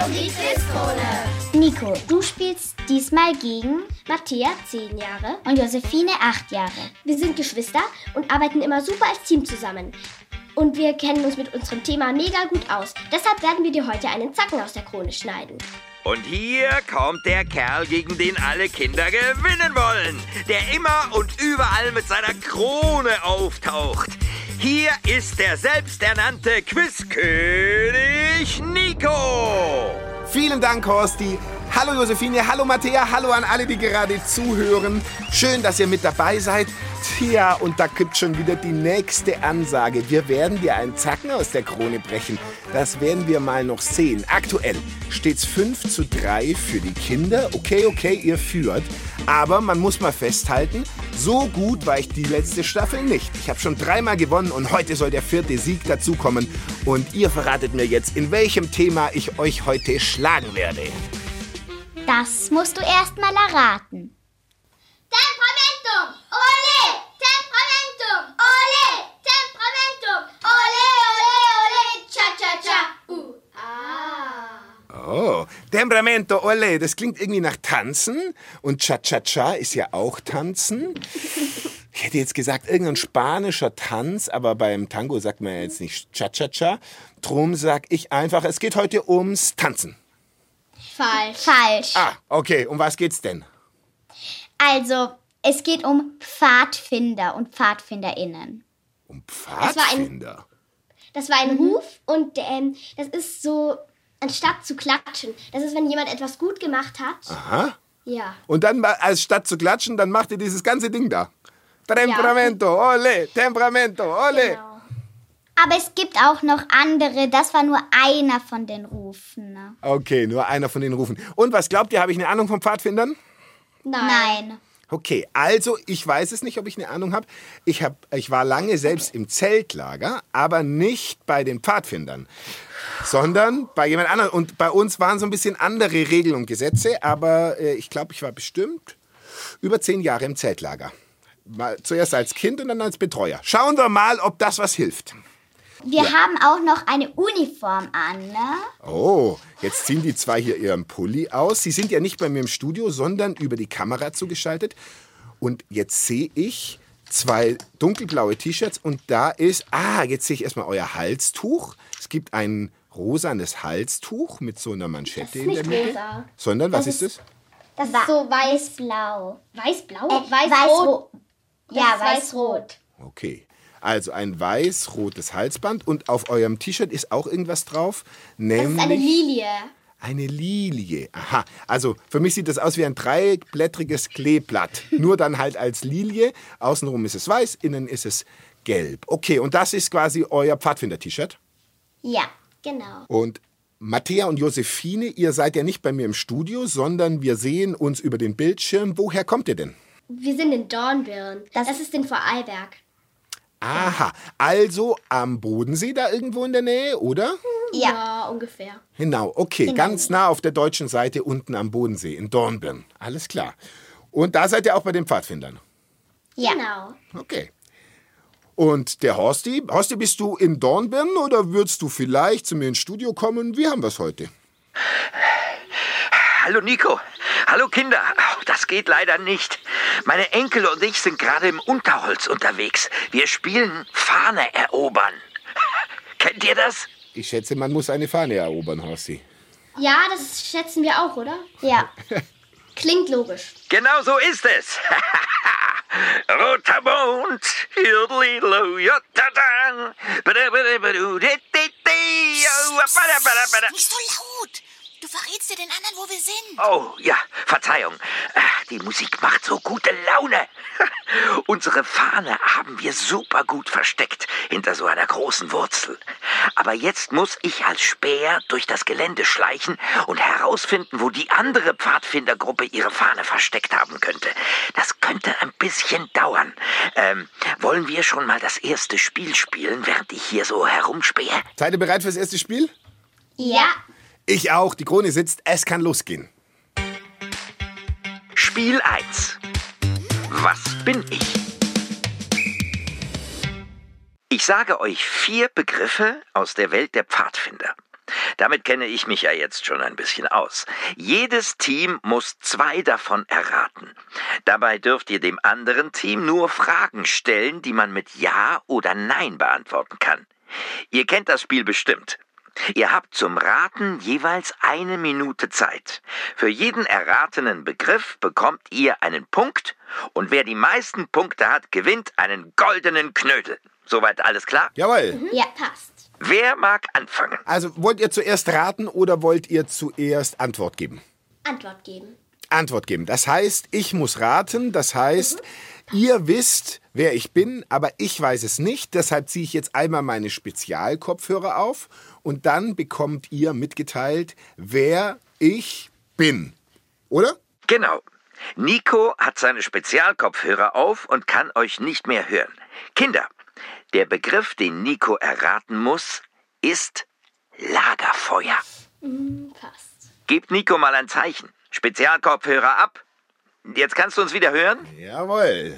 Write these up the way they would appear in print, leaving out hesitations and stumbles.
und die Quizkrone. Nico, du spielst diesmal gegen Mattea, 10 Jahre. und Josephine, 8 Jahre. Wir sind Geschwister und arbeiten immer super als Team zusammen. Und wir kennen uns mit unserem Thema mega gut aus. Deshalb werden wir dir heute einen Zacken aus der Krone schneiden. Und hier kommt der Kerl, gegen den alle Kinder gewinnen wollen. Der immer und überall mit seiner Krone auftaucht. Hier ist der selbsternannte Quizkönig Nico. Vielen Dank, Horsti. Hallo Josephine, hallo Mattea, hallo an alle, die gerade zuhören. Schön, dass ihr mit dabei seid. Tja, und da gibt schon wieder die nächste Ansage. Wir werden dir einen Zacken aus der Krone brechen. Das werden wir mal noch sehen. Aktuell steht's 5:3 für die Kinder. Okay, ihr führt. Aber man muss mal festhalten, so gut war ich die letzte Staffel nicht. Ich habe schon 3-mal gewonnen und heute soll der 4. Sieg dazukommen. Und ihr verratet mir jetzt, in welchem Thema ich euch heute schlagen werde. Das musst du erst mal erraten. Temperamentum, ole! Temperamentum, ole! Temperamentum, ole! Ole, ole, ole, cha-cha-cha. Oh, Temperamento, ole, das klingt irgendwie nach Tanzen. Und Cha-Cha-Cha ist ja auch Tanzen. Ich hätte jetzt gesagt, irgendein spanischer Tanz, aber beim Tango sagt man ja jetzt nicht Cha-Cha-Cha. Drum sag ich einfach, es geht heute ums Tanzen. Falsch. Ah, okay, um was geht's denn? Also, es geht um Pfadfinder und PfadfinderInnen. Um Pfadfinder? Das war ein Ruf und das ist so, anstatt zu klatschen. Das ist, wenn jemand etwas gut gemacht hat. Aha. Ja. Und dann, als statt zu klatschen, dann macht ihr dieses ganze Ding da. Temperamento, ole, Temperamento, ole. Genau. Aber es gibt auch noch andere, das war nur einer von den Rufen. Ne? Okay, nur einer von den Rufen. Und was glaubt ihr, habe ich eine Ahnung von Pfadfindern? Nein. Okay, also ich weiß es nicht, ob ich eine Ahnung habe. Ich war lange selbst im Zeltlager, aber nicht bei den Pfadfindern, sondern bei jemand anderem. Und bei uns waren so ein bisschen andere Regeln und Gesetze, aber ich glaube, ich war bestimmt über 10 Jahre im Zeltlager. Mal zuerst als Kind und dann als Betreuer. Schauen wir mal, ob das was hilft. Wir haben auch noch eine Uniform an, ne? Oh, jetzt ziehen die zwei hier ihren Pulli aus. Sie sind ja nicht bei mir im Studio, sondern über die Kamera zugeschaltet. Und jetzt sehe ich 2 dunkelblaue T-Shirts und da ist, jetzt sehe ich erstmal euer Halstuch. Es gibt ein rosanes Halstuch mit so einer Manschette in der Mitte. Rosa. Sondern, was ist das? Das ist so Weiß-blau. weiß-blau? Weiß-rot. Ja, ist weiß-rot. Okay. Also ein weiß-rotes Halsband und auf eurem T-Shirt ist auch irgendwas drauf, nämlich... Das ist eine Lilie. Eine Lilie. Aha. Also für mich sieht das aus wie ein 3-blättriges Kleeblatt. Nur dann halt als Lilie. Außenrum ist es weiß, innen ist es gelb. Okay, und das ist quasi euer Pfadfinder-T-Shirt? Ja. Genau. Und Mattea und Josephine, ihr seid ja nicht bei mir im Studio, sondern wir sehen uns über den Bildschirm. Woher kommt ihr denn? Wir sind in Dornbirn. Das ist in Vorarlberg. Aha, also am Bodensee da irgendwo in der Nähe, oder? Ja, ungefähr. Genau, okay, ganz nah auf der deutschen Seite unten am Bodensee, in Dornbirn. Alles klar. Und da seid ihr auch bei den Pfadfindern? Ja. Genau. Okay. Und der Horsti? Horsti, bist du in Dornbirn oder würdest du vielleicht zu mir ins Studio kommen? Wie haben wir es heute? Hallo Nico. Hallo Kinder. Das geht leider nicht. Meine Enkel und ich sind gerade im Unterholz unterwegs. Wir spielen Fahne erobern. Kennt ihr das? Ich schätze, man muss eine Fahne erobern, Horsti. Ja, das schätzen wir auch, oder? Ja. Klingt logisch. Genau so ist es. Roter Mond, hirdlilo, jotadang, Nicht so laut! Du verrätst dir den anderen, wo wir sind. Oh, ja, Verzeihung. Die Musik macht so gute Laune. Unsere Fahne haben wir super gut versteckt hinter so einer großen Wurzel. Aber jetzt muss ich als Späher durch das Gelände schleichen und herausfinden, wo die andere Pfadfindergruppe ihre Fahne versteckt haben könnte. Das könnte ein bisschen dauern. Wollen wir schon mal das erste Spiel spielen, während ich hier so herumspähe? Seid ihr bereit fürs erste Spiel? Ja. Ich auch. Die Krone sitzt. Es kann losgehen. Spiel 1. Was bin ich? Ich sage euch 4 Begriffe aus der Welt der Pfadfinder. Damit kenne ich mich ja jetzt schon ein bisschen aus. Jedes Team muss 2 davon erraten. Dabei dürft ihr dem anderen Team nur Fragen stellen, die man mit Ja oder Nein beantworten kann. Ihr kennt das Spiel bestimmt. Ihr habt zum Raten jeweils 1 Minute Zeit. Für jeden erratenen Begriff bekommt ihr einen Punkt und wer die meisten Punkte hat, gewinnt einen goldenen Knödel. Soweit alles klar? Jawohl. Ja, passt. Wer mag anfangen? Also wollt ihr zuerst raten oder wollt ihr zuerst Antwort geben? Antwort geben. Antwort geben. Das heißt, ich muss raten. Das heißt, ihr wisst, wer ich bin, aber ich weiß es nicht. Deshalb ziehe ich jetzt einmal meine Spezialkopfhörer auf und dann bekommt ihr mitgeteilt, wer ich bin. Oder? Genau. Nico hat seine Spezialkopfhörer auf und kann euch nicht mehr hören. Kinder, der Begriff, den Nico erraten muss, ist Lagerfeuer. Passt. Gebt Nico mal ein Zeichen. Spezialkopfhörer ab. Jetzt kannst du uns wieder hören? Jawohl.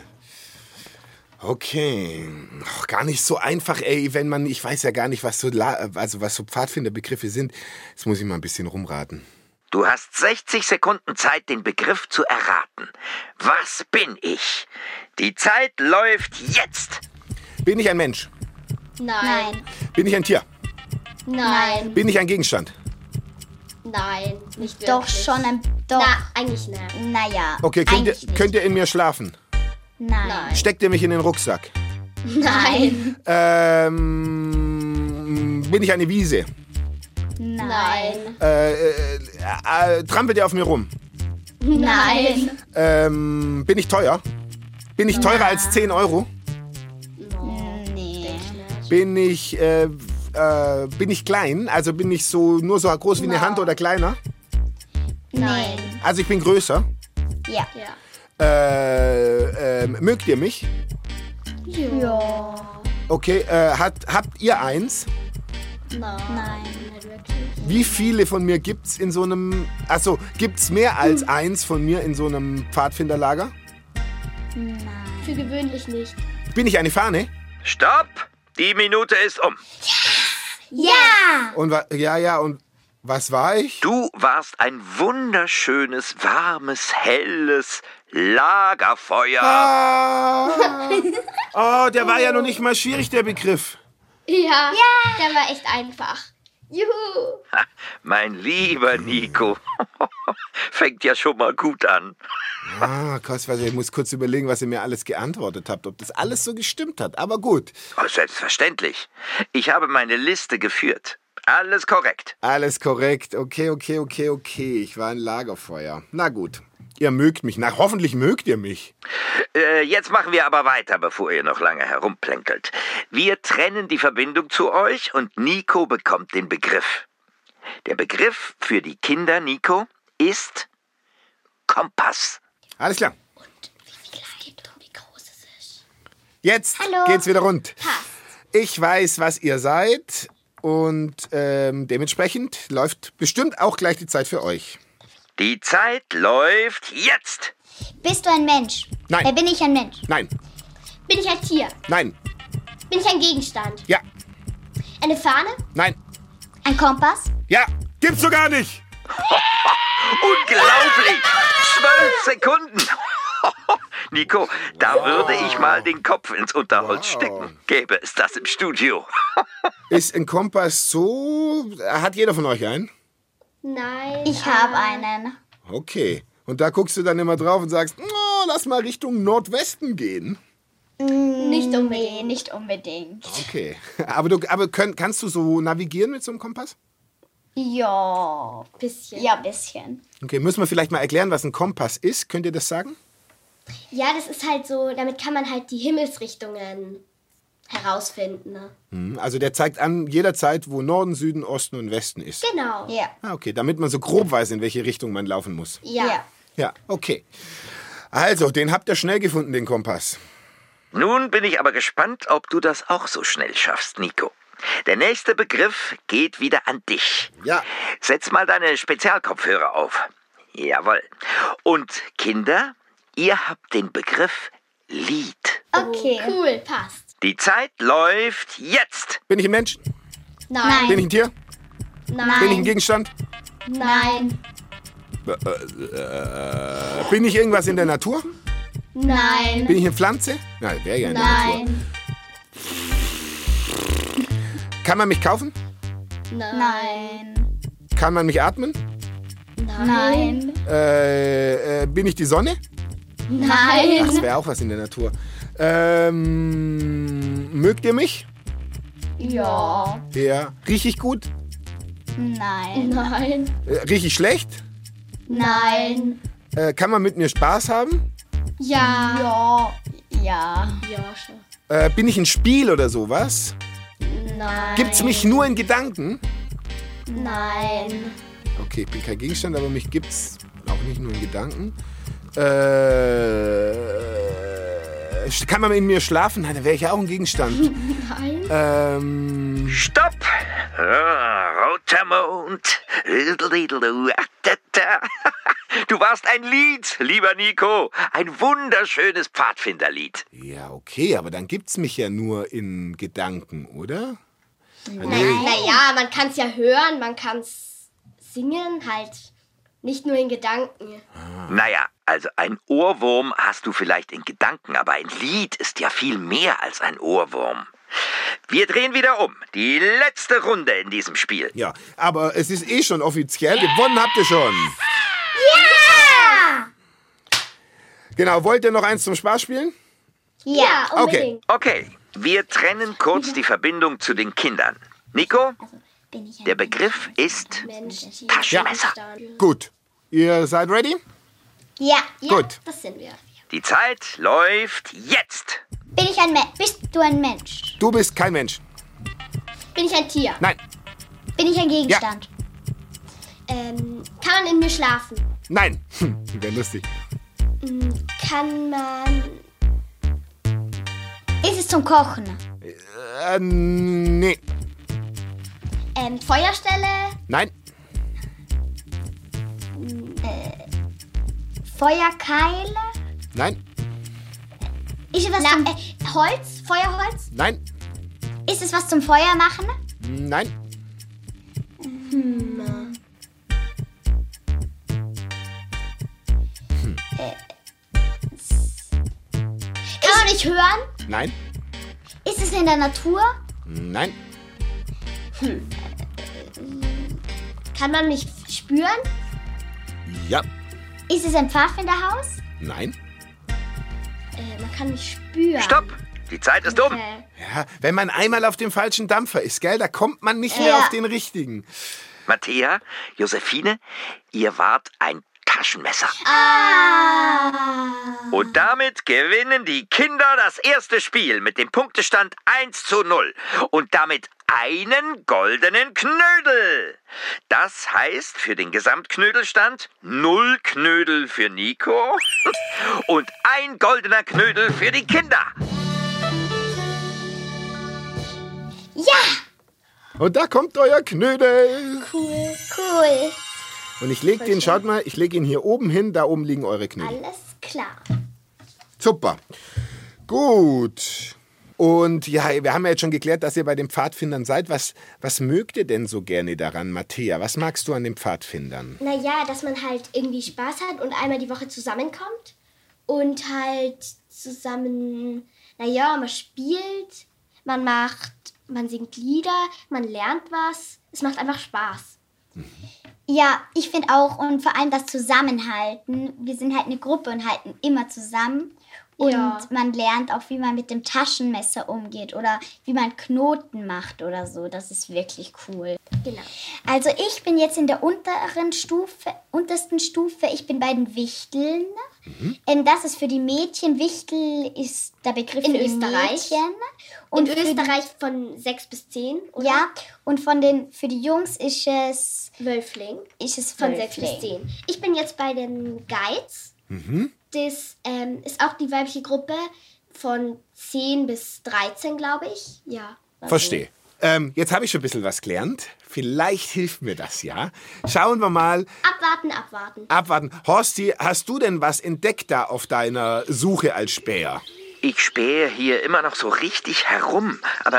Okay. Ach, gar nicht so einfach, ey, wenn man, ich weiß ja gar nicht, was so Pfadfinderbegriffe sind. Jetzt muss ich mal ein bisschen rumraten. Du hast 60 Sekunden Zeit, den Begriff zu erraten. Was bin ich? Die Zeit läuft jetzt. Bin ich ein Mensch? Nein. Bin ich ein Tier? Nein. Bin ich ein Gegenstand? Nein. Nicht wirklich. Doch schon ein... Doch. Na, eigentlich nein. Naja. Okay, eigentlich nicht. könnt ihr in mir schlafen? Nein. Steckt ihr mich in den Rucksack? Nein. Bin ich eine Wiese? Nein. Trampelt ihr auf mir rum? Nein. Bin ich teuer? Bin ich teurer als 10 Euro? Nee. Bin ich klein? Also bin ich nur so groß wie eine Hand oder kleiner? Nein. Also ich bin größer? Ja. Ja. Mögt ihr mich? Ja. Okay, habt ihr eins? Nein. Nicht wirklich. Wie viele von mir gibt's in so einem... Achso, gibt's mehr als eins von mir in so einem Pfadfinderlager? Für gewöhnlich nicht. Bin ich eine Fahne? Stopp! Die Minute ist um. Ja. Und und was war ich? Du warst ein wunderschönes, warmes, helles Lagerfeuer. Oh, der war ja noch nicht mal schwierig, der Begriff. Ja. Der war echt einfach. Juhu. Mein lieber Nico. Fängt ja schon mal gut an. Ich muss kurz überlegen, was ihr mir alles geantwortet habt, ob das alles so gestimmt hat. Aber gut. Oh, selbstverständlich. Ich habe meine Liste geführt. Alles korrekt. Alles korrekt. Okay. Ich war ein Lagerfeuer. Na gut. Ihr mögt mich. Na, hoffentlich mögt ihr mich. Jetzt machen wir aber weiter, bevor ihr noch lange herumplänkelt. Wir trennen die Verbindung zu euch und Nico bekommt den Begriff. Der Begriff für die Kinder, Nico, ist Kompass. Alles klar. Und wie viel es gibt und wie groß es ist. Jetzt Hallo. geht's wieder rund. Passt. Ich weiß, was ihr seid und dementsprechend läuft bestimmt auch gleich die Zeit für euch. Die Zeit läuft jetzt. Bist du ein Mensch? Nein. Bin ich ein Mensch? Nein. Bin ich ein Tier? Nein. Bin ich ein Gegenstand? Ja. Eine Fahne? Nein. Ein Kompass? Ja. Gibt's doch gar nicht. Unglaublich! 12 Sekunden! Nico, da würde ich mal den Kopf ins Unterholz stecken. Gäbe es das im Studio. Ist ein Kompass so... Hat jeder von euch einen? Nein. Ich habe einen. Okay. Und da guckst du dann immer drauf und sagst, oh, lass mal Richtung Nordwesten gehen. Nicht Nee, unbedingt. nicht unbedingt. Okay. Aber kannst du so navigieren mit so einem Kompass? Ja. Bisschen. Ja, bisschen. Okay, müssen wir vielleicht mal erklären, was ein Kompass ist? Könnt ihr das sagen? Ja, das ist halt so, damit kann man halt die Himmelsrichtungen herausfinden. Ne? Also der zeigt an jederzeit, wo Norden, Süden, Osten und Westen ist. Genau. Ja. Okay, damit man so grob weiß, in welche Richtung man laufen muss. Ja. Ja, okay. Also, den habt ihr schnell gefunden, den Kompass. Nun bin ich aber gespannt, ob du das auch so schnell schaffst, Nico. Der nächste Begriff geht wieder an dich. Ja. Setz mal deine Spezialkopfhörer auf. Jawohl. Und Kinder, ihr habt den Begriff Lied. Okay. Cool, passt. Die Zeit läuft jetzt. Bin ich ein Mensch? Nein. Bin ich ein Tier? Nein. Bin ich ein Gegenstand? Nein. Bin ich irgendwas in der Natur? Nein. Bin ich eine Pflanze? Nein, wäre ja in der Natur. Nein. Kann man mich kaufen? Nein. Kann man mich atmen? Nein. Bin ich die Sonne? Nein. Das wäre auch was in der Natur. Mögt ihr mich? Ja. Ja. Riech ich gut? Nein. Nein. Riech ich schlecht? Nein. Kann man mit mir Spaß haben? Ja. Ja. Ja, schon. Bin ich ein Spiel oder sowas? Nein. Gibt's mich nur in Gedanken? Nein. Okay, ich bin kein Gegenstand, aber mich gibt's auch nicht nur in Gedanken. Kann man in mir schlafen? Nein, dann wäre ich ja auch ein Gegenstand. Nein. Stopp! Roter Mond. Du warst ein Lied, lieber Nico. Ein wunderschönes Pfadfinderlied. Ja, okay, aber dann gibt's mich ja nur in Gedanken, oder? Naja, man kann es ja hören, man kann es singen, halt nicht nur in Gedanken. Naja, also ein Ohrwurm hast du vielleicht in Gedanken, aber ein Lied ist ja viel mehr als ein Ohrwurm. Wir drehen wieder um. Die letzte Runde in diesem Spiel. Ja, aber es ist eh schon offiziell. Gewonnen habt ihr schon. Ja! Genau, wollt ihr noch eins zum Spaß spielen? Ja, unbedingt. Okay, wir trennen kurz die Verbindung zu den Kindern. Nico, Bin ich der Begriff ist Mensch, Tier, Taschenmesser. Gegenstand. Gut. Ihr seid ready? Ja. Gut. Das sind wir. Die Zeit läuft jetzt. Bin ich ein Mensch? Bist du ein Mensch? Du bist kein Mensch. Bin ich ein Tier? Nein. Bin ich ein Gegenstand? Kann man in mir schlafen? Nein. Wäre lustig. Kann man... Ist es zum Kochen? Nee. Feuerstelle? Nein. Feuerkeile? Nein. Ist es was Holz? Feuerholz? Nein. Ist es was zum Feuer machen? Nein. Kann man nicht hören? Nein. Ist es in der Natur? Nein. Kann man mich spüren? Ja. Ist es ein Pfadfinderhaus? Nein. Man kann mich spüren. Stopp! Die Zeit ist um. Okay. Ja, wenn man einmal auf dem falschen Dampfer ist, gell, da kommt man nicht mehr auf den richtigen. Matthäa, Josephine, ihr wart ein Taschenmesser. Und damit gewinnen die Kinder das erste Spiel mit dem Punktestand 1:0 und damit einen goldenen Knödel. Das heißt für den Gesamtknödelstand 0 Knödel für Nico und ein goldener Knödel für die Kinder. Ja! Und da kommt euer Knödel. Cool. Und ich lege den, schaut mal, ich lege ihn hier oben hin, da oben liegen eure Knödel. Alles klar. Super. Gut. Und ja, wir haben ja jetzt schon geklärt, dass ihr bei den Pfadfindern seid. Was mögt ihr denn so gerne daran, Matthäa? Was magst du an den Pfadfindern? Naja, dass man halt irgendwie Spaß hat und einmal die Woche zusammenkommt und halt zusammen, naja, man spielt, man singt Lieder, man lernt was. Es macht einfach Spaß. Ja, ich finde auch, und vor allem das Zusammenhalten. Wir sind halt eine Gruppe und halten immer zusammen. Und Ja. man lernt auch, wie man mit dem Taschenmesser umgeht oder wie man Knoten macht oder so. Das ist wirklich cool. Genau. Also ich bin jetzt in der untersten Stufe. Ich bin bei den Wichteln. Das ist für die Mädchen. Wichtel ist der Begriff In für die Österreich. Mädchen. Und In für Österreich von 6 bis 10, Die, oder? ja, und für die Jungs ist es Wölfling. von 6 bis 10. Ich bin jetzt bei den Guides. Das ist auch die weibliche Gruppe von 10 bis 13, glaube ich. Ja. Verstehe. Jetzt habe ich schon ein bisschen was gelernt. Vielleicht hilft mir das, ja? Schauen wir mal. Abwarten. Horsti, hast du denn was entdeckt da auf deiner Suche als Späher? Ich spähe hier immer noch so richtig herum, aber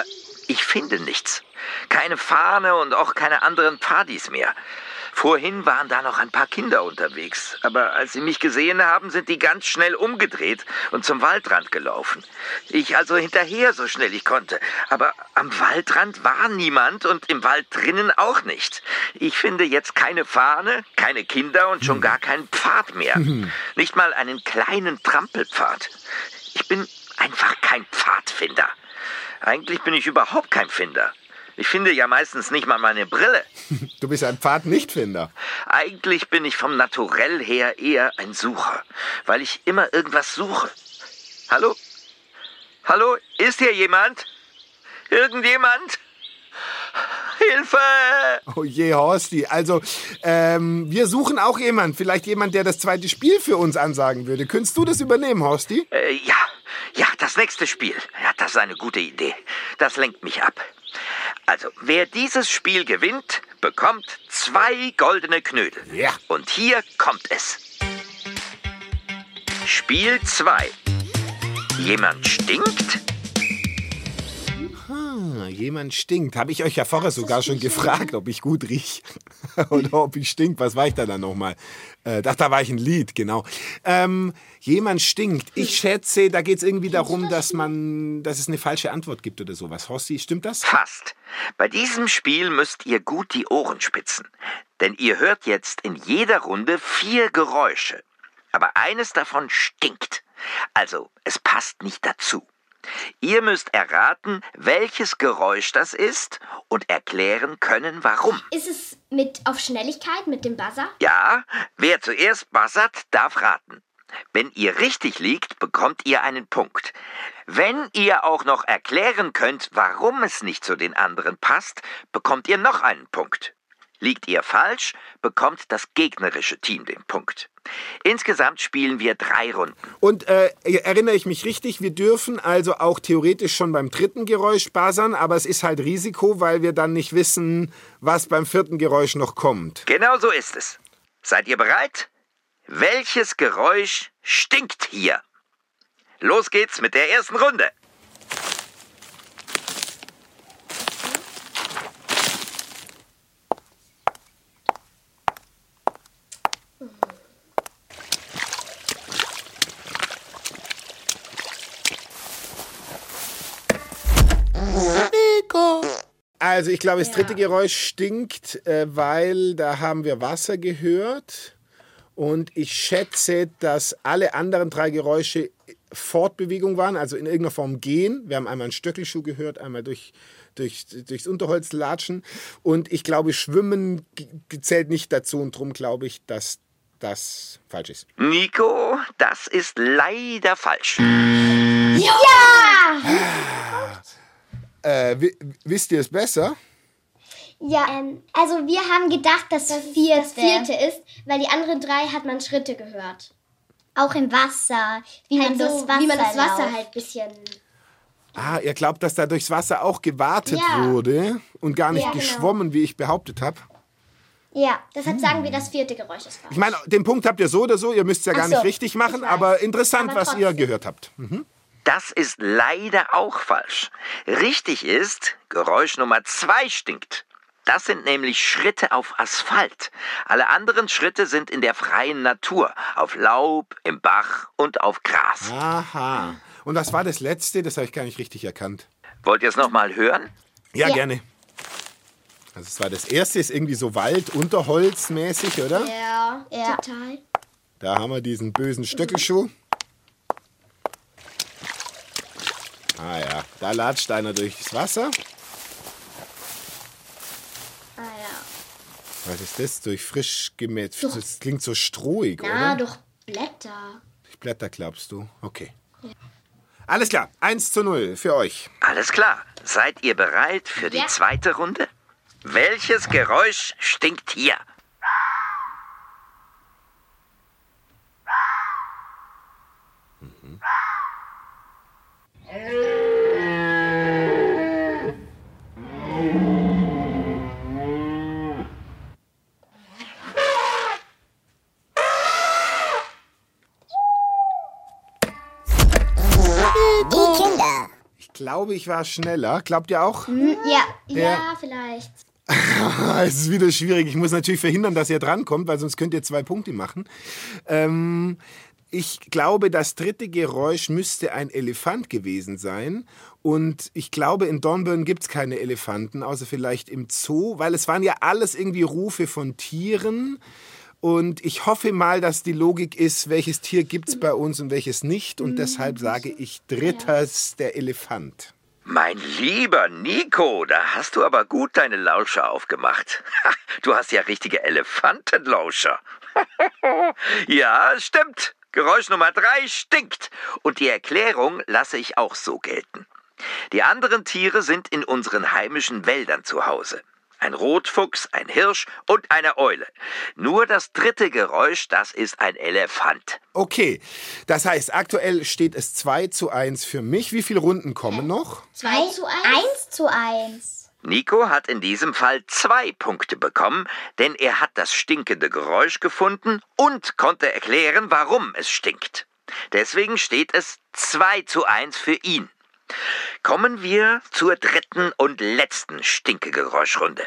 ich finde nichts. Keine Fahne und auch keine anderen Partys mehr. Vorhin waren da noch ein paar Kinder unterwegs, aber als sie mich gesehen haben, sind die ganz schnell umgedreht und zum Waldrand gelaufen. Ich also hinterher, so schnell ich konnte. Aber am Waldrand war niemand und im Wald drinnen auch nicht. Ich finde jetzt keine Fahne, keine Kinder und schon gar keinen Pfad mehr. Nicht mal einen kleinen Trampelpfad. Ich bin einfach kein Pfadfinder. Eigentlich bin ich überhaupt kein Finder. Ich finde ja meistens nicht mal meine Brille. Du bist ein Pfadnichtfinder. Eigentlich bin ich vom Naturell her eher ein Sucher, weil ich immer irgendwas suche. Hallo? Hallo? Ist hier jemand? Irgendjemand? Hilfe! Oh je, Horsti. Also, wir suchen auch jemanden. Vielleicht jemand, der das zweite Spiel für uns ansagen würde. Könntest du das übernehmen, Horsti? Ja, das nächste Spiel. Ja, das ist eine gute Idee. Das lenkt mich ab. Also, wer dieses Spiel gewinnt, bekommt 2 goldene Knödel. Ja. Und hier kommt es. Spiel 2. Jemand stinkt? Jemand stinkt. Habe ich euch ja vorher sogar schon gefragt, ob ich gut rieche oder ob ich stink. Was war ich da dann nochmal? Da war ich ein Lied, genau. Jemand stinkt. Ich schätze, da geht es irgendwie darum, dass es eine falsche Antwort gibt oder sowas. Horsti, stimmt das? Fast. Bei diesem Spiel müsst ihr gut die Ohren spitzen. Denn ihr hört jetzt in jeder Runde 4 Geräusche. Aber eines davon stinkt. Also, es passt nicht dazu. Ihr müsst erraten, welches Geräusch das ist und erklären können, warum. Ist es mit auf Schnelligkeit, mit dem Buzzer? Ja, wer zuerst buzzert, darf raten. Wenn ihr richtig liegt, bekommt ihr einen Punkt. Wenn ihr auch noch erklären könnt, warum es nicht zu den anderen passt, bekommt ihr noch einen Punkt. Liegt ihr falsch, bekommt das gegnerische Team den Punkt. Insgesamt spielen wir 3 Runden. Und erinnere ich mich richtig, wir dürfen also auch theoretisch schon beim 3. Geräusch buzzern, aber es ist halt Risiko, weil wir dann nicht wissen, was beim 4. Geräusch noch kommt. Genau so ist es. Seid ihr bereit? Welches Geräusch stinkt hier? Los geht's mit der ersten Runde. Also ich glaube, das 3. Geräusch stinkt, weil da haben wir Wasser gehört. Und ich schätze, dass alle anderen 3 Geräusche Fortbewegung waren, also in irgendeiner Form gehen. Wir haben einmal einen Stöckelschuh gehört, einmal durchs Unterholz latschen. Und ich glaube, Schwimmen zählt nicht dazu. Und darum glaube ich, dass das falsch ist. Nico, das ist leider falsch. Wisst ihr es besser? Ja, also wir haben gedacht, dass das 4. Das 4. ist, weil die anderen 3 hat man Schritte gehört. Auch im Wasser. Wie man das Wasser halt ein bisschen... Ihr glaubt, dass da durchs Wasser auch gewartet wurde und gar nicht geschwommen, wie ich behauptet habe? Ja. Deshalb sagen wir, das 4. Geräusch ist falsch. Ich meine, den Punkt habt ihr so oder so, ihr müsst es ja gar nicht richtig machen, aber interessant, Aber was ihr gehört habt. Das ist leider auch falsch. Richtig ist, Geräusch Nummer 2 stinkt. Das sind nämlich Schritte auf Asphalt. Alle anderen Schritte sind in der freien Natur, auf Laub, im Bach und auf Gras. Aha. Und was war das Letzte? Das habe ich gar nicht richtig erkannt. Wollt ihr es nochmal hören? Ja, gerne. Also es war das Erste, ist irgendwie so Wald-Unterholz-mäßig, oder? Ja, total. Da haben wir diesen bösen Stöckelschuh. Ah ja, da latscht einer durchs Wasser. Ah ja. Was ist das? Durch frisch gemäht. Das klingt so strohig, oder? Durch Blätter. Durch Blätter, glaubst du? Okay. Ja. Alles klar, 1:0 für euch. Alles klar. Seid ihr bereit für die 2. Runde? Welches Geräusch stinkt hier? glaube, ich war schneller. Glaubt ihr auch? Ja, vielleicht. Es ist wieder schwierig. Ich muss natürlich verhindern, dass ihr drankommt, weil sonst könnt ihr 2 Punkte machen. Ich glaube, das dritte Geräusch müsste ein Elefant gewesen sein. Und ich glaube, in Dornbirn gibt es keine Elefanten, außer vielleicht im Zoo, weil es waren ja alles irgendwie Rufe von Tieren. Und ich hoffe mal, dass die Logik ist, welches Tier gibt es bei uns und welches nicht. Und deshalb sage ich drittes, der Elefant. Mein lieber Nico, da hast du aber gut deine Lauscher aufgemacht. Du hast ja richtige Elefantenlauscher. Ja, stimmt. Geräusch Nummer 3 stinkt. Und die Erklärung lasse ich auch so gelten. Die anderen Tiere sind in unseren heimischen Wäldern zu Hause. Ein Rotfuchs, ein Hirsch und eine Eule. Nur das dritte Geräusch, das ist ein Elefant. Okay, das heißt, aktuell steht es 2:1 für mich. Wie viele Runden kommen noch? 2:1? 1:1. Nico hat in diesem Fall 2 Punkte bekommen, denn er hat das stinkende Geräusch gefunden und konnte erklären, warum es stinkt. Deswegen steht es 2:1 für ihn. Kommen wir zur dritten und letzten Stinkegeräuschrunde.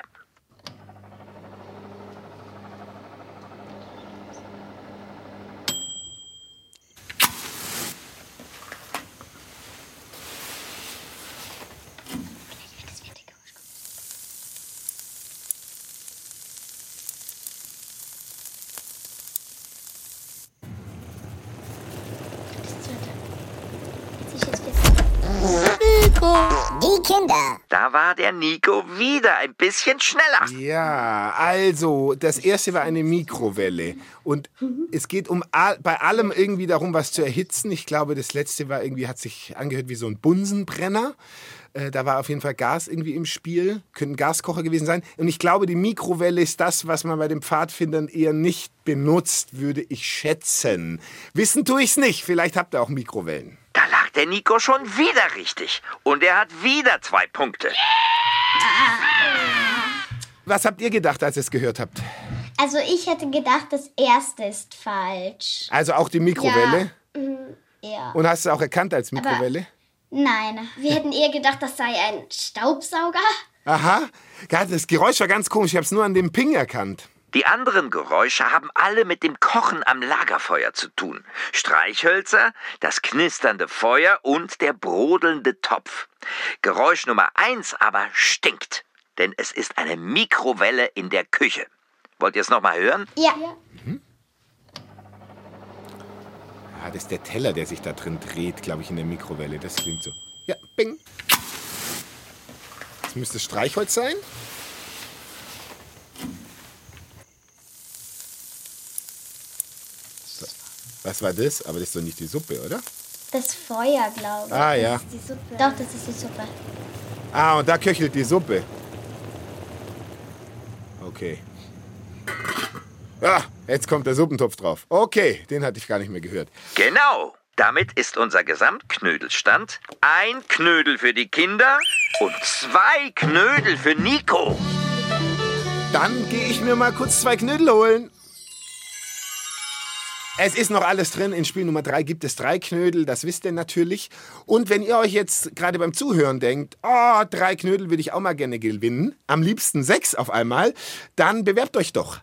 Die Kinder. Da war der Nico wieder ein bisschen schneller. Ja, also, das erste war eine Mikrowelle. Und es geht bei allem irgendwie darum, was zu erhitzen. Ich glaube, das letzte war irgendwie, hat sich angehört wie so ein Bunsenbrenner. Da war auf jeden Fall Gas irgendwie im Spiel. Könnte ein Gaskocher gewesen sein. Und ich glaube, die Mikrowelle ist das, was man bei den Pfadfindern eher nicht benutzt, würde ich schätzen. Wissen tue ich's nicht. Vielleicht habt ihr auch Mikrowellen. Da lag der Nico schon wieder richtig. Und er hat wieder 2 Punkte. Was habt ihr gedacht, als ihr es gehört habt? Also ich hätte gedacht, das erste ist falsch. Also auch die Mikrowelle? Ja. Und hast du es auch erkannt als Mikrowelle? Nein. Wir hätten eher gedacht, das sei ein Staubsauger. Aha. Ja, das Geräusch war ganz komisch. Ich habe es nur an dem Ping erkannt. Die anderen Geräusche haben alle mit dem Kochen am Lagerfeuer zu tun. Streichhölzer, das knisternde Feuer und der brodelnde Topf. Geräusch Nummer 1 aber stinkt, denn es ist eine Mikrowelle in der Küche. Wollt ihr es nochmal hören? Ja. Ah, das ist der Teller, der sich da drin dreht, glaube ich, in der Mikrowelle. Das klingt so. Ja, bing. Das müsste Streichholz sein. Was war das? Aber das ist doch nicht die Suppe, oder? Das Feuer, glaube ich. Ah, ja. Die Suppe. Doch, das ist die Suppe. Ah, und da köchelt die Suppe. Okay. Ah, jetzt kommt der Suppentopf drauf. Okay, den hatte ich gar nicht mehr gehört. Genau. Damit ist unser Gesamtknödelstand 1 Knödel für die Kinder und 2 Knödel für Nico. Dann gehe ich mir mal kurz 2 Knödel holen. Es ist noch alles drin. In Spiel Nummer 3 gibt es 3 Knödel, das wisst ihr natürlich. Und wenn ihr euch jetzt gerade beim Zuhören denkt, 3 Knödel würde ich auch mal gerne gewinnen, am liebsten 6 auf einmal, dann bewerbt euch doch.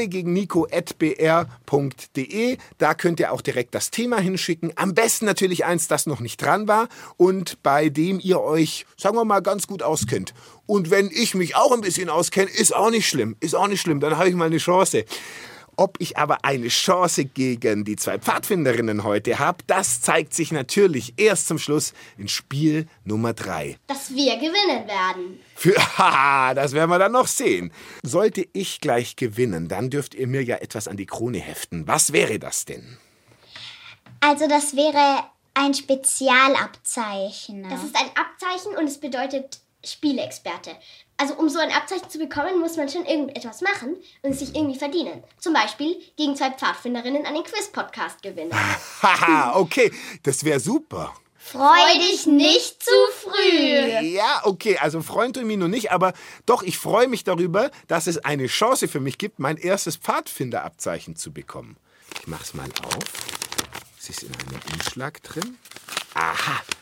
allegegenniko@br.de. Da könnt ihr auch direkt das Thema hinschicken. Am besten natürlich eins, das noch nicht dran war und bei dem ihr euch, sagen wir mal, ganz gut auskennt. Und wenn ich mich auch ein bisschen auskenne, ist auch nicht schlimm. Dann habe ich mal eine Chance. Ob ich aber eine Chance gegen die 2 Pfadfinderinnen heute habe, das zeigt sich natürlich erst zum Schluss in Spiel Nummer 3. Dass wir gewinnen werden. Das werden wir dann noch sehen. Sollte ich gleich gewinnen, dann dürft ihr mir ja etwas an die Krone heften. Was wäre das denn? Also das wäre ein Spezialabzeichen. Das ist ein Abzeichen und es bedeutet Spielexperte. Also um so ein Abzeichen zu bekommen, muss man schon irgendetwas machen und es sich irgendwie verdienen. Zum Beispiel gegen 2 Pfadfinderinnen einen Quiz-Podcast gewinnen. Haha, okay, das wäre super. Freu dich nicht zu früh. Ja, okay, also freuen tue ich mich noch nicht, aber doch, ich freue mich darüber, dass es eine Chance für mich gibt, mein erstes Pfadfinderabzeichen zu bekommen. Ich mach's mal auf. Es ist in einem Umschlag drin. Aha.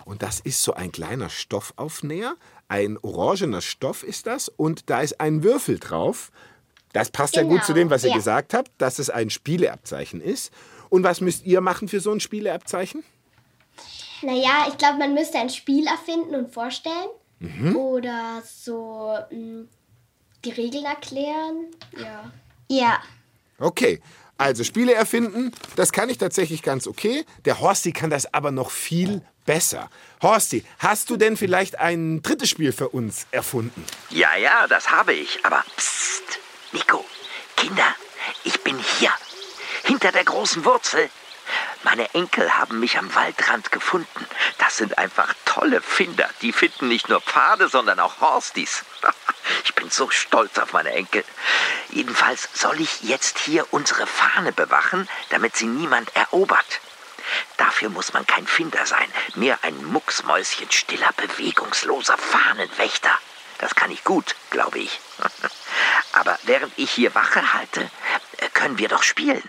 Und das ist so ein kleiner Stoffaufnäher. Ein orangener Stoff ist das. Und da ist ein Würfel drauf. Das passt ja gut zu dem, was ihr gesagt habt, dass es ein Spieleabzeichen ist. Und was müsst ihr machen für so ein Spieleabzeichen? Naja, ich glaube, man müsste ein Spiel erfinden und vorstellen. Oder so die Regeln erklären. Ja. Ja. Okay, also Spiele erfinden, das kann ich tatsächlich ganz okay. Der Horsti kann das aber noch viel besser. Horsti, hast du denn vielleicht ein drittes Spiel für uns erfunden? Ja, das habe ich. Aber psst, Nico, Kinder, ich bin hier, hinter der großen Wurzel. Meine Enkel haben mich am Waldrand gefunden. Das sind einfach tolle Finder. Die finden nicht nur Pfade, sondern auch Horstis. Ich bin so stolz auf meine Enkel. Jedenfalls soll ich jetzt hier unsere Fahne bewachen, damit sie niemand erobert. Dafür muss man kein Finder sein, mehr ein mucksmäuschenstiller, bewegungsloser Fahnenwächter. Das kann ich gut, glaube ich. Aber während ich hier Wache halte, können wir doch spielen.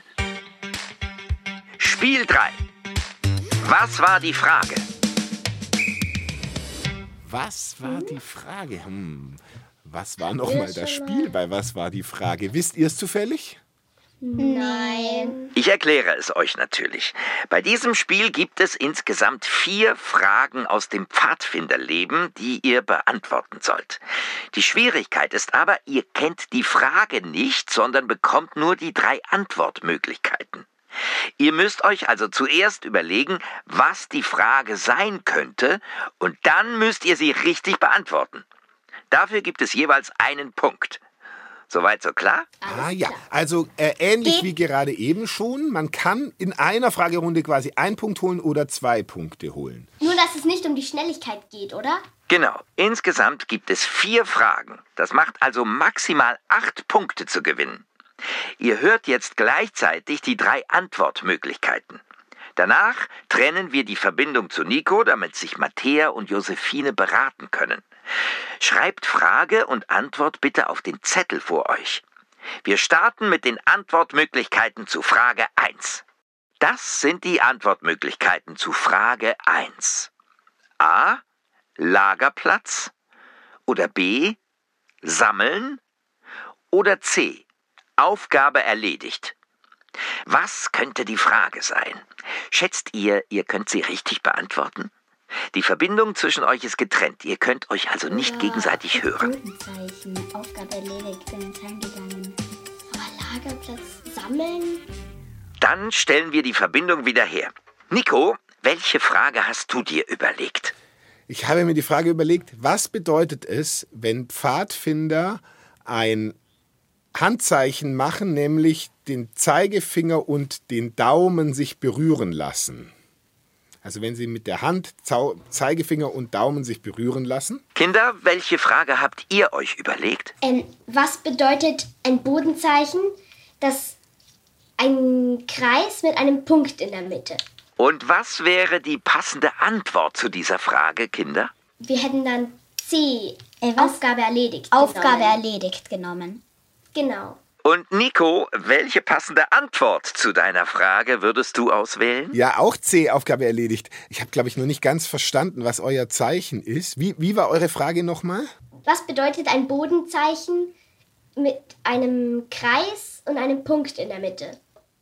Spiel 3. Was war die Frage? Was war die Frage? Was war nochmal das Spiel bei Was war die Frage? Wisst ihr es zufällig? Nein. Ich erkläre es euch natürlich. Bei diesem Spiel gibt es insgesamt 4 Fragen aus dem Pfadfinderleben, die ihr beantworten sollt. Die Schwierigkeit ist aber, ihr kennt die Frage nicht, sondern bekommt nur die 3 Antwortmöglichkeiten. Ihr müsst euch also zuerst überlegen, was die Frage sein könnte, und dann müsst ihr sie richtig beantworten. Dafür gibt es jeweils einen Punkt. Soweit so klar? Ja, also ähnlich wie gerade eben schon. Man kann in einer Fragerunde quasi 1 Punkt holen oder 2 Punkte holen. Nur, dass es nicht um die Schnelligkeit geht, oder? Genau. Insgesamt gibt es 4 Fragen. Das macht also maximal 8 Punkte zu gewinnen. Ihr hört jetzt gleichzeitig die 3 Antwortmöglichkeiten. Danach trennen wir die Verbindung zu Nico, damit sich Mattea und Josephine beraten können. Schreibt Frage und Antwort bitte auf den Zettel vor euch. Wir starten mit den Antwortmöglichkeiten zu Frage 1. Das sind die Antwortmöglichkeiten zu Frage 1. A. Lagerplatz. Oder B. Sammeln. Oder C. Aufgabe erledigt. Was könnte die Frage sein? Schätzt ihr, ihr könnt sie richtig beantworten? Die Verbindung zwischen euch ist getrennt. Ihr könnt euch also nicht gegenseitig hören. Bodenzeichen, Aufgabe erledigt, bin ins Heimgegangen. Lagerplatz sammeln? Dann stellen wir die Verbindung wieder her. Nico, welche Frage hast du dir überlegt? Ich habe mir die Frage überlegt, was bedeutet es, wenn Pfadfinder ein Handzeichen machen, nämlich den Zeigefinger und den Daumen sich berühren lassen. Also wenn sie mit der Hand Zeigefinger und Daumen sich berühren lassen. Kinder, welche Frage habt ihr euch überlegt? Was bedeutet ein Bodenzeichen? Das ein Kreis mit einem Punkt in der Mitte. Und was wäre die passende Antwort zu dieser Frage, Kinder? Wir hätten dann C. Was? Aufgabe erledigt. Aufgabe genommen. erledigt genommen. Genau. Und Nico, welche passende Antwort zu deiner Frage würdest du auswählen? Ja, auch C, Aufgabe erledigt. Ich habe, glaube ich, nur nicht ganz verstanden, was euer Zeichen ist. Wie war eure Frage nochmal? Was bedeutet ein Bodenzeichen mit einem Kreis und einem Punkt in der Mitte?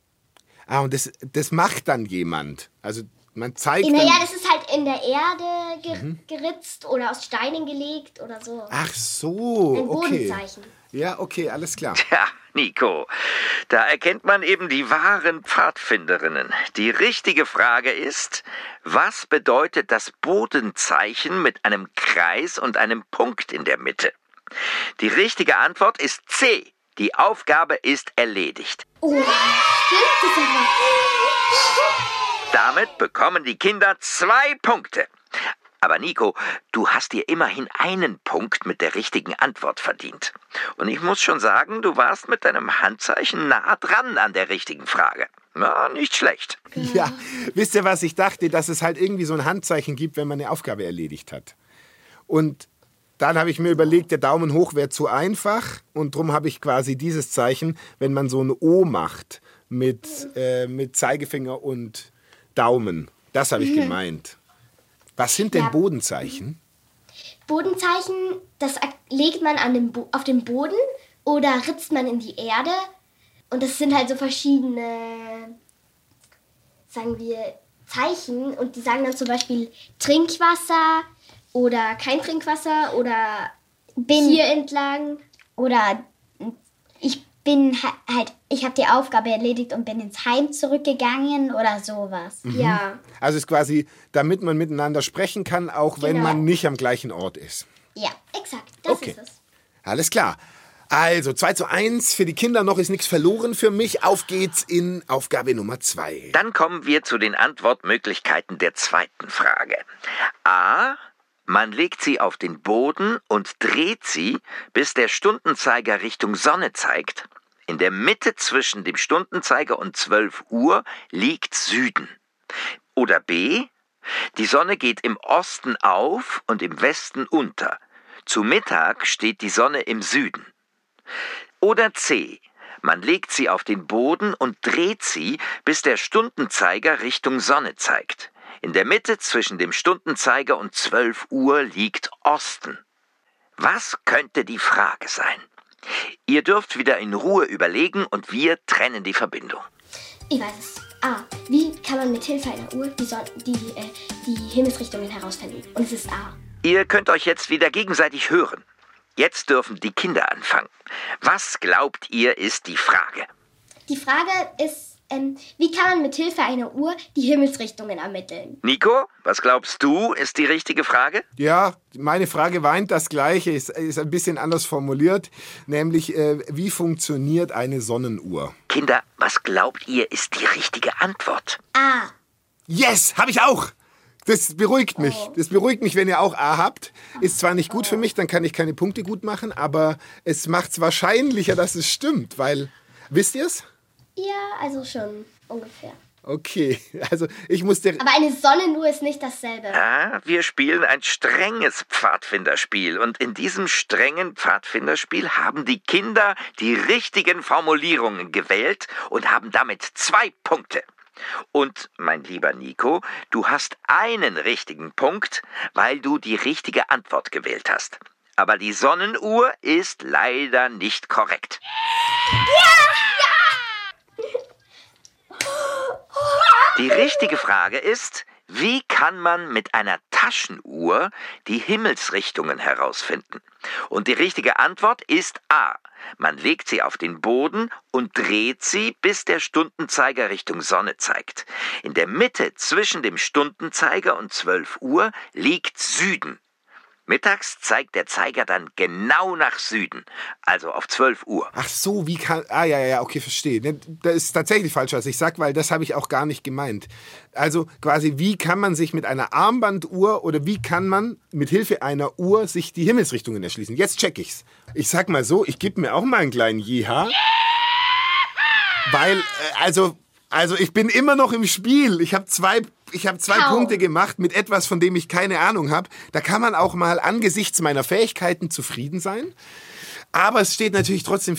Und das macht dann jemand. Also man zeigt Naja, dann... das ist halt in der Erde geritzt oder aus Steinen gelegt oder so. Ach so, Ein okay. Bodenzeichen. Ja, okay, alles klar. Tja, Nico, da erkennt man eben die wahren Pfadfinderinnen. Die richtige Frage ist, was bedeutet das Bodenzeichen mit einem Kreis und einem Punkt in der Mitte? Die richtige Antwort ist C. Die Aufgabe ist erledigt. Oh, stimmt das aber? Damit bekommen die Kinder 2 Punkte. Aber Nico, du hast dir immerhin einen Punkt mit der richtigen Antwort verdient. Und ich muss schon sagen, du warst mit deinem Handzeichen nah dran an der richtigen Frage. Na, nicht schlecht. Ja, wisst ihr, was ich dachte? Dass es halt irgendwie so ein Handzeichen gibt, wenn man eine Aufgabe erledigt hat. Und dann habe ich mir überlegt, der Daumen hoch wäre zu einfach. Und darum habe ich quasi dieses Zeichen, wenn man so ein O macht mit Zeigefinger und Daumen. Das habe ich gemeint. Was sind denn Bodenzeichen? Bodenzeichen, das legt man auf den Boden oder ritzt man in die Erde. Und das sind halt so verschiedene, sagen wir, Zeichen. Und die sagen dann zum Beispiel Trinkwasser oder kein Trinkwasser oder hier entlang. Oder ich habe die Aufgabe erledigt und bin ins Heim zurückgegangen oder sowas. Ja. Also es ist quasi, damit man miteinander sprechen kann, auch wenn man nicht am gleichen Ort ist. Ja. Exakt, das ist es. Alles klar. Also 2:1 für die Kinder, noch ist nichts verloren für mich. Auf geht's in Aufgabe Nummer 2. Dann kommen wir zu den Antwortmöglichkeiten der zweiten Frage. A. Man legt sie auf den Boden und dreht sie, bis der Stundenzeiger Richtung Sonne zeigt. In der Mitte zwischen dem Stundenzeiger und 12 Uhr liegt Süden. Oder B. Die Sonne geht im Osten auf und im Westen unter. Zu Mittag steht die Sonne im Süden. Oder C. Man legt sie auf den Boden und dreht sie, bis der Stundenzeiger Richtung Sonne zeigt. In der Mitte zwischen dem Stundenzeiger und 12 Uhr liegt Osten. Was könnte die Frage sein? Ihr dürft wieder in Ruhe überlegen und wir trennen die Verbindung. Ich weiß es. A. Wie kann man mit Hilfe einer Uhr die Himmelsrichtungen herausfinden? Und es ist A. Ihr könnt euch jetzt wieder gegenseitig hören. Jetzt dürfen die Kinder anfangen. Was glaubt ihr, ist die Frage? Die Frage ist, wie kann man mit Hilfe einer Uhr die Himmelsrichtungen ermitteln? Nico, was glaubst du, ist die richtige Frage? Ja, meine Frage weint das Gleiche, ist ein bisschen anders formuliert, nämlich wie funktioniert eine Sonnenuhr? Kinder, was glaubt ihr, ist die richtige Antwort? A. Yes, habe ich auch! Das beruhigt mich. Das beruhigt mich, wenn ihr auch A habt. Ist zwar nicht gut für mich, dann kann ich keine Punkte gut machen, aber es macht es wahrscheinlicher, dass es stimmt, weil, wisst ihr es? Ja, also schon ungefähr. Okay, also ich musste... Aber eine Sonnenuhr ist nicht dasselbe. Ja, wir spielen ein strenges Pfadfinderspiel und in diesem strengen Pfadfinderspiel haben die Kinder die richtigen Formulierungen gewählt und haben damit 2 Punkte. Und, mein lieber Nico, du hast einen richtigen Punkt, weil du die richtige Antwort gewählt hast. Aber die Sonnenuhr ist leider nicht korrekt. Die richtige Frage ist, wie kann man mit einer Taschenuhr die Himmelsrichtungen herausfinden? Und die richtige Antwort ist A. Man legt sie auf den Boden und dreht sie, bis der Stundenzeiger Richtung Sonne zeigt. In der Mitte zwischen dem Stundenzeiger und 12 Uhr liegt Süden. Mittags zeigt der Zeiger dann genau nach Süden, also auf 12 Uhr. Ach so, wie kann... ja, okay, verstehe. Das ist tatsächlich falsch, was ich sage, weil das habe ich auch gar nicht gemeint. Also quasi, wie kann man sich mit einer Armbanduhr oder wie kann man mit Hilfe einer Uhr sich die Himmelsrichtungen erschließen? Jetzt check ich's. Ich sag mal so, ich gebe mir auch mal einen kleinen Jiha. Weil, also ich bin immer noch im Spiel. Ich habe zwei Punkte gemacht mit etwas, von dem ich keine Ahnung habe. Da kann man auch mal angesichts meiner Fähigkeiten zufrieden sein. Aber es steht natürlich trotzdem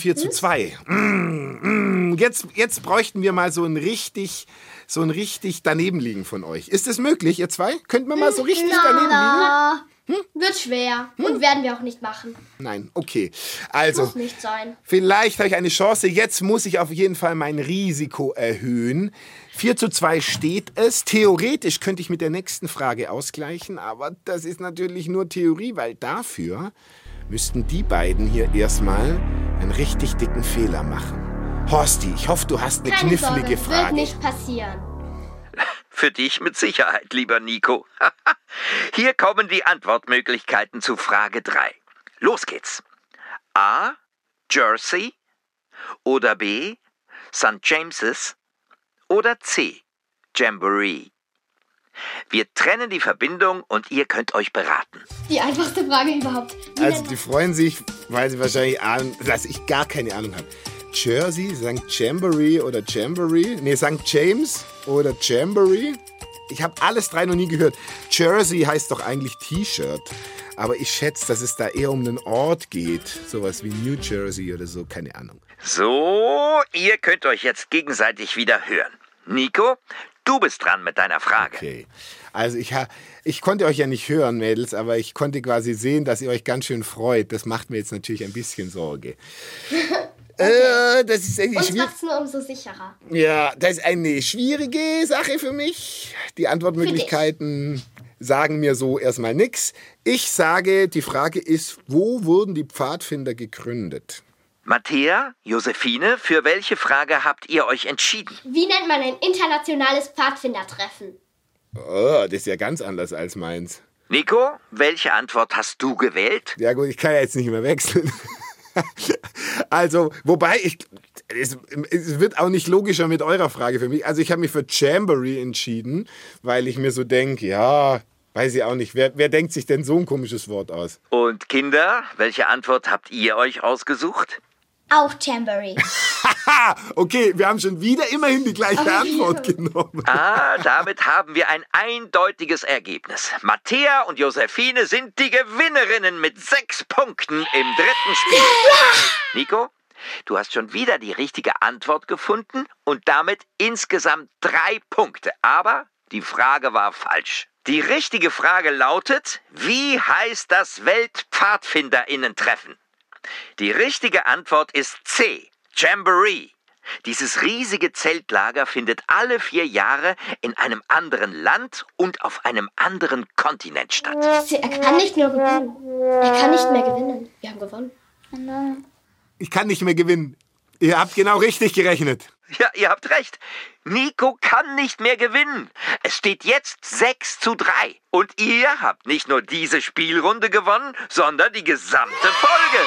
4:2. Jetzt bräuchten wir mal so ein richtig Danebenliegen von euch. Ist das möglich, ihr zwei? Könnten wir mal so richtig daneben liegen? Wird schwer. Und werden wir auch nicht machen. Nein, okay. Also, Muss nicht sein. vielleicht habe ich eine Chance. Jetzt muss ich auf jeden Fall mein Risiko erhöhen. 4:2 steht es. Theoretisch könnte ich mit der nächsten Frage ausgleichen, aber das ist natürlich nur Theorie, weil dafür müssten die beiden hier erstmal einen richtig dicken Fehler machen. Horsti, ich hoffe, du hast eine Keine knifflige Sorge, Frage. wird nicht passieren. Für dich mit Sicherheit, lieber Nico. Hier kommen die Antwortmöglichkeiten zu Frage 3. Los geht's. A. Jersey oder B. St. James's oder C. Jamboree. Wir trennen die Verbindung und ihr könnt euch beraten. Die einfachste Frage überhaupt. Also die freuen sich, weil sie wahrscheinlich ahnen, dass ich gar keine Ahnung habe. Jersey, St. Jamboree oder Jamboree? Nee, St. James oder Jamboree? Ich habe alles 3 noch nie gehört. Jersey heißt doch eigentlich T-Shirt. Aber ich schätze, dass es da eher um einen Ort geht. Sowas wie New Jersey oder so, keine Ahnung. So, ihr könnt euch jetzt gegenseitig wieder hören. Nico, du bist dran mit deiner Frage. Okay. Also ich konnte euch ja nicht hören, Mädels, aber ich konnte quasi sehen, dass ihr euch ganz schön freut. Das macht mir jetzt natürlich ein bisschen Sorge. Das ist irgendwie Uns schwierig. macht es nur umso sicherer. Ja, das ist eine schwierige Sache für mich. Die Antwortmöglichkeiten sagen mir so erstmal nichts. Ich sage, die Frage ist, wo wurden die Pfadfinder gegründet? Mattea, Josephine, für welche Frage habt ihr euch entschieden? Wie nennt man ein internationales Pfadfindertreffen? Oh, das ist ja ganz anders als meins. Nico, welche Antwort hast du gewählt? Ja gut, ich kann ja jetzt nicht mehr wechseln. Also, wobei, es wird auch nicht logischer mit eurer Frage für mich. Also ich habe mich für Jamboree entschieden, weil ich mir so denke, ja, weiß ich auch nicht, wer denkt sich denn so ein komisches Wort aus? Und Kinder, welche Antwort habt ihr euch ausgesucht? Auch Jamboree. Haha, okay, wir haben schon wieder immerhin die gleiche Antwort genommen. Damit haben wir ein eindeutiges Ergebnis. Mattea und Josephine sind die Gewinnerinnen mit 6 Punkten im 3. Spiel. Nico, du hast schon wieder die richtige Antwort gefunden und damit insgesamt 3 Punkte. Aber die Frage war falsch. Die richtige Frage lautet, wie heißt das Weltpfadfinderinnen-Treffen? Die richtige Antwort ist C, Jamboree. Dieses riesige Zeltlager findet alle 4 Jahre in einem anderen Land und auf einem anderen Kontinent statt. Er kann nicht nur gewinnen. Er kann nicht mehr gewinnen. Wir haben gewonnen. Ich kann nicht mehr gewinnen. Ihr habt genau richtig gerechnet. Ja, ihr habt recht. Nico kann nicht mehr gewinnen. Es steht jetzt 6:3. Und ihr habt nicht nur diese Spielrunde gewonnen, sondern die gesamte Folge.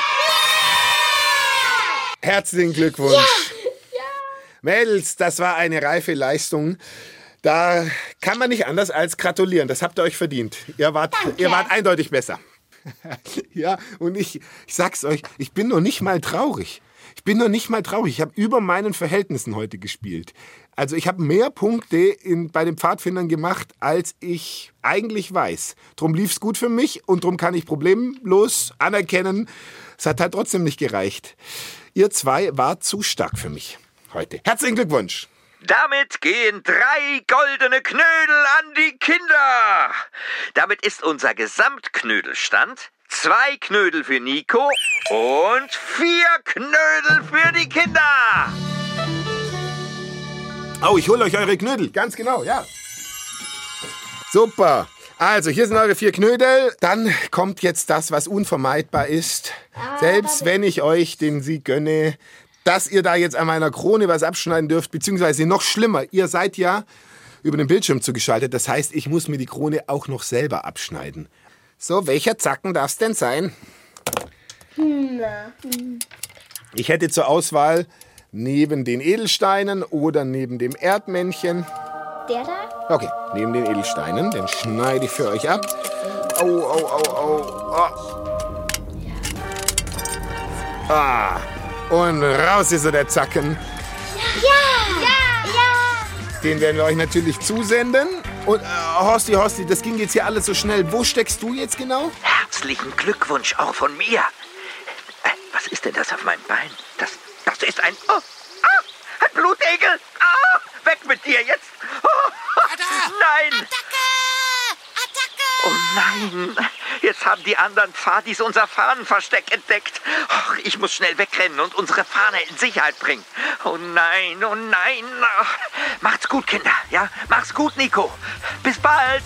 Herzlichen Glückwunsch. Mädels, das war eine reife Leistung. Da kann man nicht anders als gratulieren. Das habt ihr euch verdient. Ihr wart eindeutig besser. Ja, und ich sag's euch, ich bin noch nicht mal traurig. Ich habe über meinen Verhältnissen heute gespielt. Also ich habe mehr Punkte bei den Pfadfindern gemacht, als ich eigentlich weiß. Drum lief's gut für mich und drum kann ich problemlos anerkennen, es hat halt trotzdem nicht gereicht. Ihr 2 wart zu stark für mich heute. Herzlichen Glückwunsch! Damit gehen 3 goldene Knödel an die Kinder. Damit ist unser Gesamtknödelstand 2 Knödel für Nico und 4 Knödel für die Kinder. Oh, ich hole euch eure Knödel. Ganz genau, ja. Super. Also, hier sind eure 4 Knödel. Dann kommt jetzt das, was unvermeidbar ist. Selbst wenn ich euch den Sieg gönne, dass ihr da jetzt an meiner Krone was abschneiden dürft, beziehungsweise noch schlimmer, ihr seid ja über den Bildschirm zugeschaltet. Das heißt, ich muss mir die Krone auch noch selber abschneiden. So, welcher Zacken darf es denn sein? Ich hätte zur Auswahl neben den Edelsteinen oder neben dem Erdmännchen. Der da? Okay, neben den Edelsteinen, den schneide ich für euch ab. Au, au, au, au. Oh. Ah, und raus ist so der Zacken. Den werden wir euch natürlich zusenden. Und Horsti, das ging jetzt hier alles so schnell. Wo steckst du jetzt genau? Herzlichen Glückwunsch auch von mir. Was ist denn das auf meinem Bein? Das ist ein Blutegel. Weg mit dir jetzt. Nein. Attacke! Oh nein. Jetzt haben die anderen Pfadis unser Fahnenversteck entdeckt. Och, ich muss schnell wegrennen und unsere Fahne in Sicherheit bringen. Oh nein, oh nein. Ach, macht's gut, Kinder. Ja, mach's gut, Nico. Bis bald.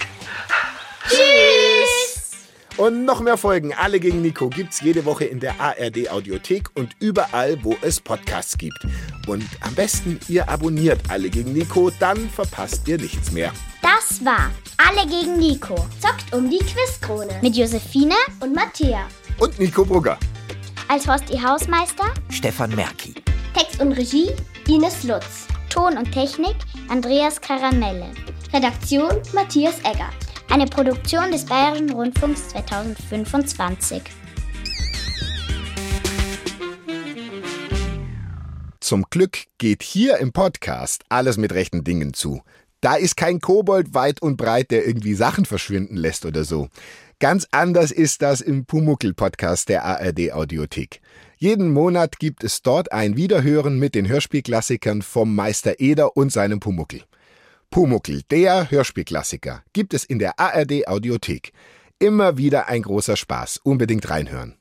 Und noch mehr Folgen Alle gegen Nico gibt's jede Woche in der ARD Audiothek und überall, wo es Podcasts gibt. Und am besten, ihr abonniert Alle gegen Nico, dann verpasst ihr nichts mehr. Das war Alle gegen Nico Zockt um die Quizkrone. mit Josephine Und Mattea. Und Nico Brugger. als Horsti Hausmeister, Stefan Merki. Text und Regie Ines Lutz. Ton und Technik Andreas Karamelle. Redaktion Matthias Eggert. Eine Produktion des Bayerischen Rundfunks 2025. Zum Glück geht hier im Podcast alles mit rechten Dingen zu. Da ist kein Kobold weit und breit, der irgendwie Sachen verschwinden lässt oder so. Ganz anders ist das im Pumuckl-Podcast der ARD Audiothek. Jeden Monat gibt es dort ein Wiederhören mit den Hörspielklassikern vom Meister Eder und seinem Pumuckl. Pumuckl, der Hörspielklassiker, gibt es in der ARD Audiothek. Immer wieder ein großer Spaß. Unbedingt reinhören.